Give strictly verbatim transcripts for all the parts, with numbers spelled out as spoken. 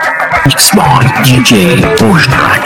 Mixed by دی جی Bushman.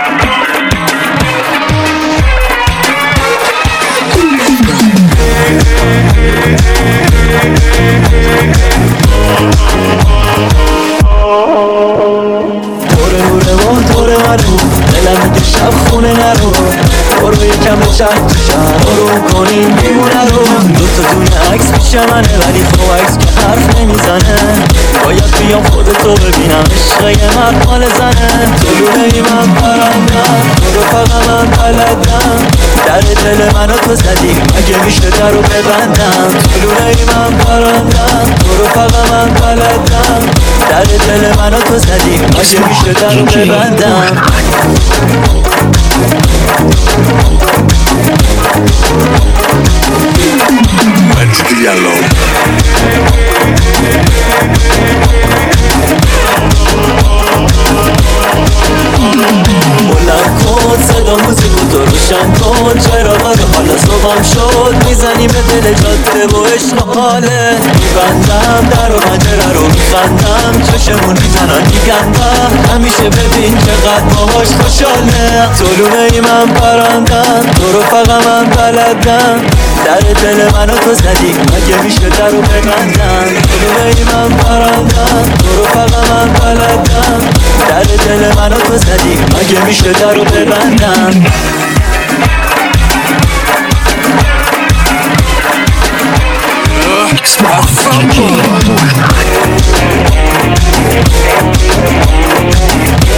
دوره نوره و دوره منو دلم میگه شب خونه نرو برو یکم به چند تو شهر رو کنین بیمونه رو دوتا دونه عکس پیش منه ولی خب عکس که حرف نمیزنه باید بیام خودتو ببینم عشقه مرد مال زنه طلوعه ای من پرندم تو رو فقط من بلدم در دل منو تو زدی مگه میشه در رو ببندم طلوعه ای من پرندم تو رو فقط من بلدم در دل منو تو زدی مگه میشه در رو ببندم Magic Yellow بلند کن صدا موزیکو تو روشن کن چراغا رو حالا صبحم شد میزنیم به دل جاده و عشق حاله میبندم در و پنجره رو میخندم چشمون میزنن میگندم همیشه ببین چقدر باهاش خوشحاله طلوعه ای من پرندم تو رو فقط من بلدم در دل منو تو زدی مگه میشه در رو ببندم طلوعه ای من پرندم تو رو فقط من بلدم در دل منو تو زدی مگه میشه در رو ببندم Mixed by دی جی Bushman.